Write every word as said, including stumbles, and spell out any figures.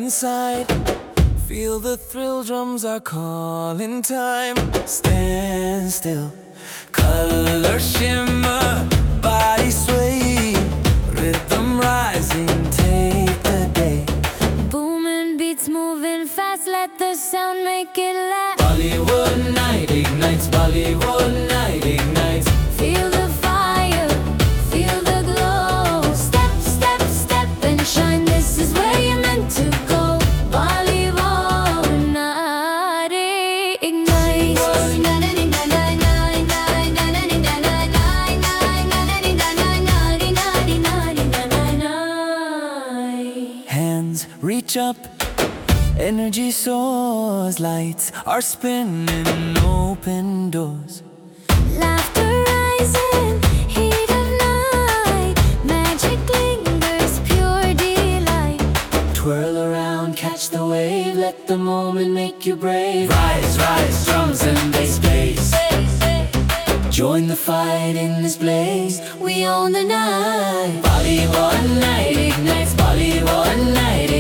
inside. Feel the thrill, drums are calling time. Stand still, color shimmer, body sway, rhythm rising, take the day. Booming beats moving fast, let the sound make it last. Bollywood night ignites, Bollywood night ignites. Feel the fire, feel the glow. Step, step, step and shine, this is where you're meant to go. Bollywood night ignites. Hands reach up, energy soars, lights are spinning, open doors. Laughter rising, heat of night, magic lingers, pure delight. Twirl around, catch the wave, let the moment make you brave. Rise, rise, drums and bass, bass. Join the fight in this blaze, we own the night. Bollywood night ignites, Bollywood night